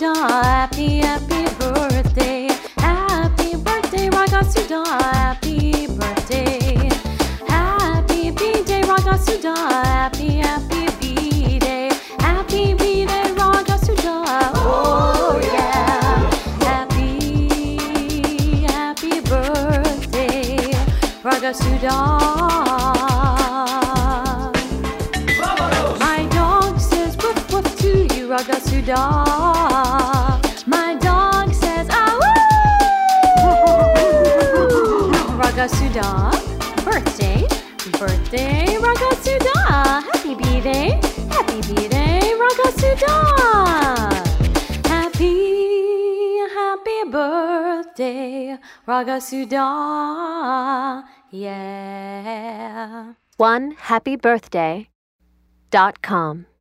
Ragasuda, happy, happy birthday. Happy birthday, Ragasuda, happy birthday. Happy B-Day, Ragasuda, happy, happy B-Day. Happy B-Day, Ragasuda, oh yeah. Happy, happy birthday, Ragasuda. My dog says woof woof to you, Ragasuda. My dog says ah woo. Ragasuda, birthday, birthday, Ragasuda. Happy B-Day, Ragasuda. Happy, happy birthday, Ragasuda. Yeah. OneHappyBirthday.com